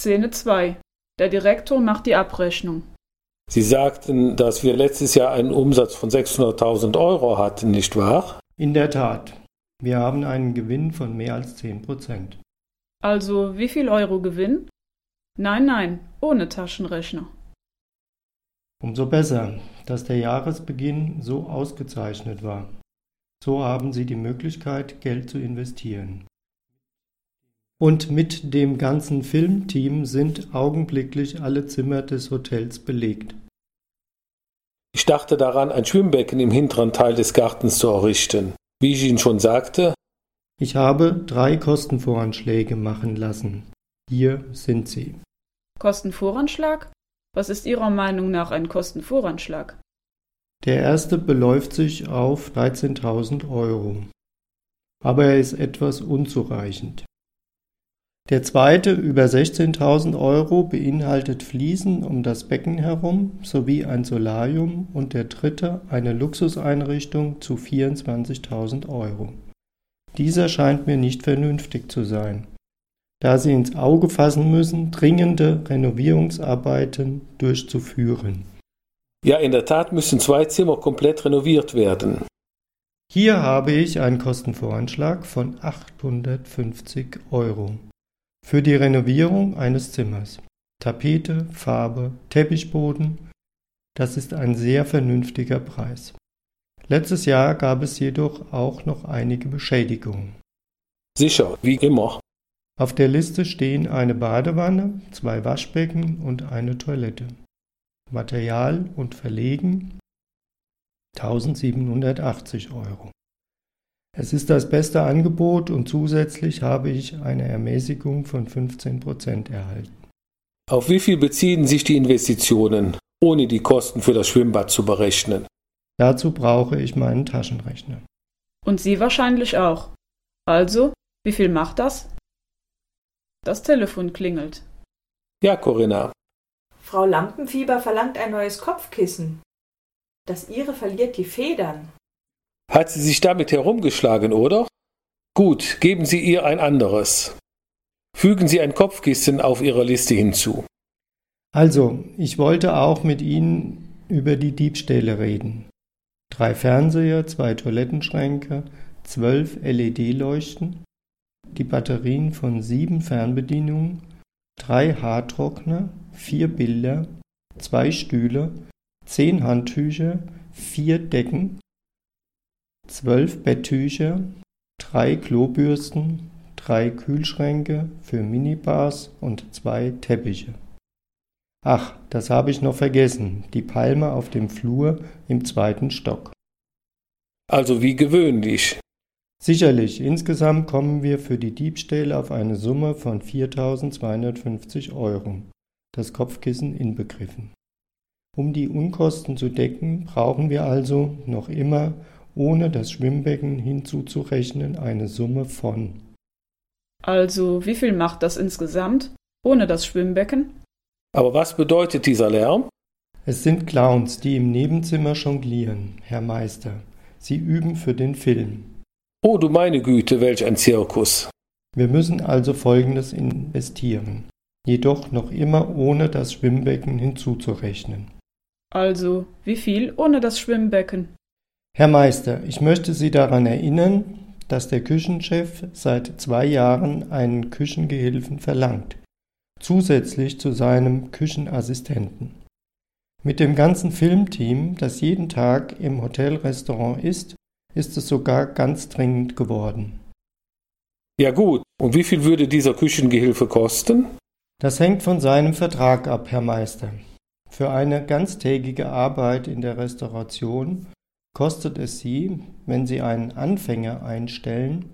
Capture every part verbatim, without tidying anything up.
Szene zwei. Der Direktor macht die Abrechnung. Sie sagten, dass wir letztes Jahr einen Umsatz von sechshunderttausend Euro hatten, nicht wahr? In der Tat. Wir haben einen Gewinn von mehr als zehn Prozent. Also wie viel Euro Gewinn? Nein, nein, ohne Taschenrechner. Umso besser, dass der Jahresbeginn so ausgezeichnet war. So haben Sie die Möglichkeit, Geld zu investieren. Und mit dem ganzen Filmteam sind augenblicklich alle Zimmer des Hotels belegt. Ich dachte daran, ein Schwimmbecken im hinteren Teil des Gartens zu errichten. Wie ich Ihnen schon sagte, ich habe drei Kostenvoranschläge machen lassen. Hier sind sie. Kostenvoranschlag? Was ist Ihrer Meinung nach ein Kostenvoranschlag? Der erste beläuft sich auf dreizehntausend Euro. Aber er ist etwas unzureichend. Der zweite über sechzehntausend Euro beinhaltet Fliesen um das Becken herum sowie ein Solarium und der dritte eine Luxuseinrichtung zu vierundzwanzigtausend Euro. Dieser scheint mir nicht vernünftig zu sein, da Sie ins Auge fassen müssen, dringende Renovierungsarbeiten durchzuführen. Ja, in der Tat müssen zwei Zimmer komplett renoviert werden. Hier habe ich einen Kostenvoranschlag von achthundertfünfzig Euro. Für die Renovierung eines Zimmers. Tapete, Farbe, Teppichboden, das ist ein sehr vernünftiger Preis. Letztes Jahr gab es jedoch auch noch einige Beschädigungen. Sicher, wie immer. Auf der Liste stehen eine Badewanne, zwei Waschbecken und eine Toilette. Material und Verlegen eintausendsiebenhundertachtzig Euro. Es ist das beste Angebot und zusätzlich habe ich eine Ermäßigung von fünfzehn Prozent erhalten. Auf wie viel beziehen sich die Investitionen, ohne die Kosten für das Schwimmbad zu berechnen? Dazu brauche ich meinen Taschenrechner. Und Sie wahrscheinlich auch. Also, wie viel macht das? Das Telefon klingelt. Ja, Corinna. Frau Lampenfieber verlangt ein neues Kopfkissen. Das Ihre verliert die Federn. Hat sie sich damit herumgeschlagen, oder? Gut, geben Sie ihr ein anderes. Fügen Sie ein Kopfkissen auf Ihrer Liste hinzu. Also, ich wollte auch mit Ihnen über die Diebstähle reden. Drei Fernseher, zwei Toilettenschränke, zwölf L E D-Leuchten, die Batterien von sieben Fernbedienungen, drei Haartrockner, vier Bilder, zwei Stühle, zehn Handtücher, vier Decken, zwölf Betttücher, drei Klobürsten, drei Kühlschränke für Minibars und zwei Teppiche. Ach, das habe ich noch vergessen, die Palme auf dem Flur im zweiten Stock. Also wie gewöhnlich. Sicherlich, insgesamt kommen wir für die Diebstähle auf eine Summe von viertausendzweihundertfünfzig Euro, das Kopfkissen inbegriffen. Um die Unkosten zu decken, brauchen wir also noch immer, ohne das Schwimmbecken hinzuzurechnen, eine Summe von. Also, wie viel macht das insgesamt, ohne das Schwimmbecken? Aber was bedeutet dieser Lärm? Es sind Clowns, die im Nebenzimmer jonglieren, Herr Meister. Sie üben für den Film. Oh, du meine Güte, welch ein Zirkus. Wir müssen also Folgendes investieren, jedoch noch immer ohne das Schwimmbecken hinzuzurechnen. Also, wie viel ohne das Schwimmbecken? Herr Meister, ich möchte Sie daran erinnern, dass der Küchenchef seit zwei Jahren einen Küchengehilfen verlangt, zusätzlich zu seinem Küchenassistenten. Mit dem ganzen Filmteam, das jeden Tag im Hotelrestaurant ist, ist es sogar ganz dringend geworden. Ja gut, und wie viel würde dieser Küchengehilfe kosten? Das hängt von seinem Vertrag ab, Herr Meister. Für eine ganztägige Arbeit in der Restauration kostet es Sie, wenn Sie einen Anfänger einstellen,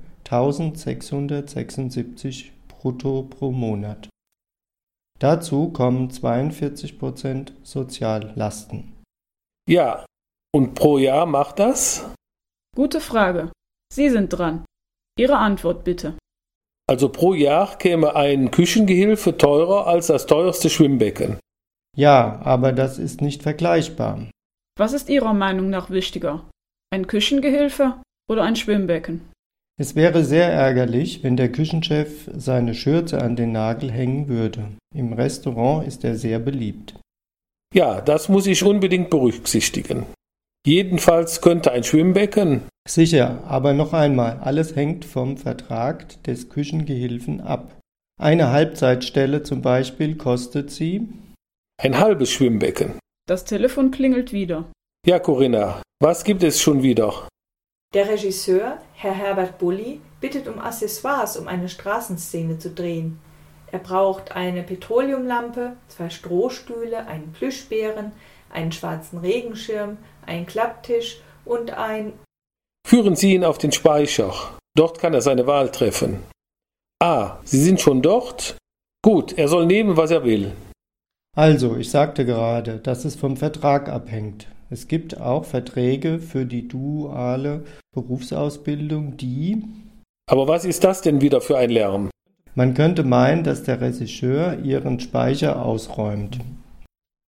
eintausendsechshundertsechsundsiebzig brutto pro Monat. Dazu kommen zweiundvierzig Prozent Soziallasten. Ja, und pro Jahr macht das? Gute Frage. Sie sind dran. Ihre Antwort bitte. Also pro Jahr käme ein Küchengehilfe teurer als das teuerste Schwimmbecken. Ja, aber das ist nicht vergleichbar. Was ist Ihrer Meinung nach wichtiger? Ein Küchengehilfe oder ein Schwimmbecken? Es wäre sehr ärgerlich, wenn der Küchenchef seine Schürze an den Nagel hängen würde. Im Restaurant ist er sehr beliebt. Ja, das muss ich unbedingt berücksichtigen. Jedenfalls könnte ein Schwimmbecken. Sicher, aber noch einmal, alles hängt vom Vertrag des Küchengehilfen ab. Eine Halbzeitstelle zum Beispiel kostet Sie? Ein halbes Schwimmbecken. Das Telefon klingelt wieder. Ja, Corinna, was gibt es schon wieder? Der Regisseur, Herr Herbert Bulli, bittet um Accessoires, um eine Straßenszene zu drehen. Er braucht eine Petroleumlampe, zwei Strohstühle, einen Plüschbären, einen schwarzen Regenschirm, einen Klapptisch und ein... Führen Sie ihn auf den Speicher. Dort kann er seine Wahl treffen. Ah, Sie sind schon dort? Gut, er soll nehmen, was er will. Also, ich sagte gerade, dass es vom Vertrag abhängt. Es gibt auch Verträge für die duale Berufsausbildung, die... Aber was ist das denn wieder für ein Lärm? Man könnte meinen, dass der Regisseur ihren Speicher ausräumt.